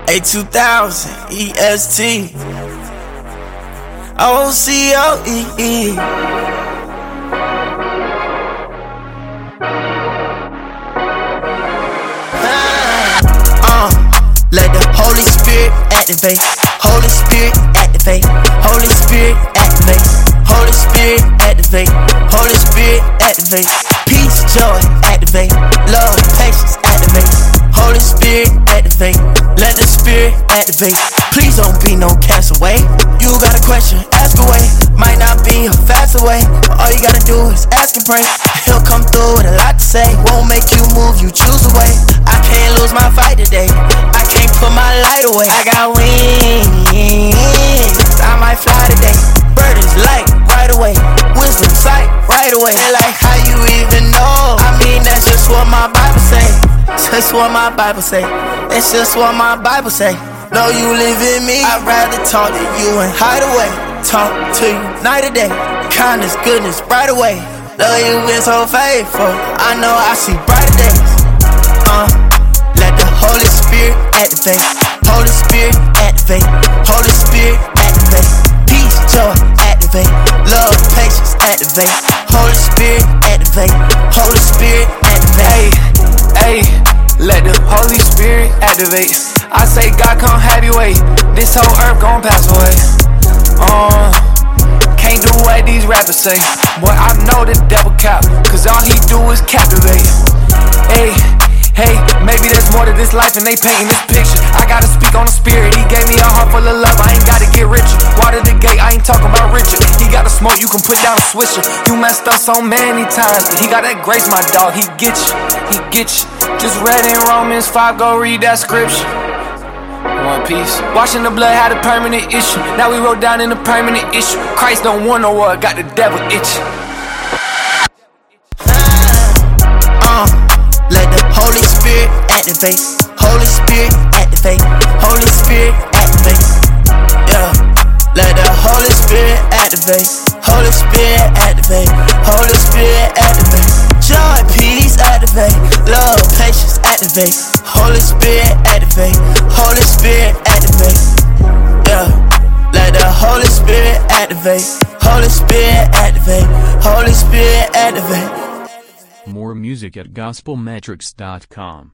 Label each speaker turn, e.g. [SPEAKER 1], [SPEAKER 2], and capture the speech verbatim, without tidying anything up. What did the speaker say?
[SPEAKER 1] A two thousand E S T O C O E E. Uh, let the Holy Spirit activate. Holy Spirit activate. Holy Spirit activate. Holy Spirit activate. Holy Spirit activate. Peace, joy activate. Love, patience activate. Holy Spirit activate. Let the Spirit activate. Please don't be no castaway. You got a question, ask away. Might not be a faster way, but all you gotta do is ask and pray. He'll come through with a lot to say. Won't make you move, you choose a way. I can't lose my fight today. I can't put my light away. I got wings, I might fly today. Bird is light right away. Wisdom sight right away. They like how you even know. I mean that's just what my Bible say. That's what my Bible say. It's just what my Bible say. Know you live in me. I'd rather talk to you and hide away. Talk to you night or day. Kindness, goodness, bright away. Love you been so faithful. I know I see brighter days. Uh, let the Holy Spirit activate. Holy Spirit activate. Holy Spirit activate. Peace, joy activate. Love, patience activate. Holy Spirit activate. Holy Spirit activate.
[SPEAKER 2] Hey, let the Holy Spirit activate. I say God come have your way. This whole earth gon' pass away. Uh, can't do what these rappers say. Boy, I know the devil cap, cause all he do is captivate. Hey, hey, maybe there's more to this life than they painting this picture. I gotta speak on the Spirit. He gave me a heart full of love. I ain't gotta get richer. Water the gate, I ain't talking about Richard. He got a smoke, you can put down a swisher. You messed up so many times, but he got that grace, my dog. He get you, he get you. Just read in Romans five, go read that scripture. One piece. Washing the blood had a permanent issue. Now we wrote down in a permanent issue. Christ don't want no war, got the devil itching.
[SPEAKER 1] Uh, let the Holy Spirit activate. Holy Spirit activate. Holy Spirit activate. Yeah. Let the Holy Spirit activate. Holy Spirit activate. Holy Spirit activate. Joy, peace activate. Love, patience activate. Holy Spirit activate. Holy Spirit activate. Yeah. Let the Holy Spirit activate. Holy Spirit activate. Holy Spirit activate.
[SPEAKER 3] More music at gospel metrics dot com.